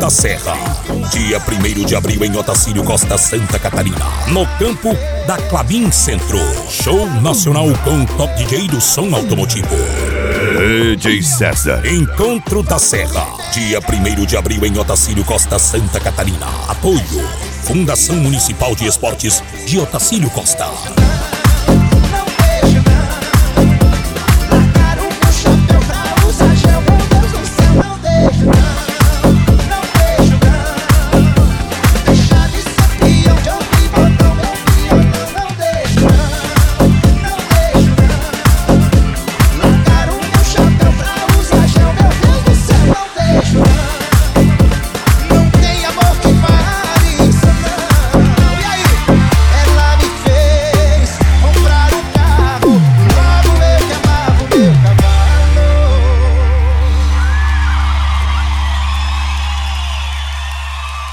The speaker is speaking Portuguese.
da Serra. Dia 1º de abril em Otacílio Costa, Santa Catarina, no campo da Klabin Centro. Show nacional com o top DJ do som automotivo, DJ César. Encontro da Serra, dia 1º de abril em Otacílio Costa, Santa Catarina. Apoio Fundação Municipal de Esportes de Otacílio Costa.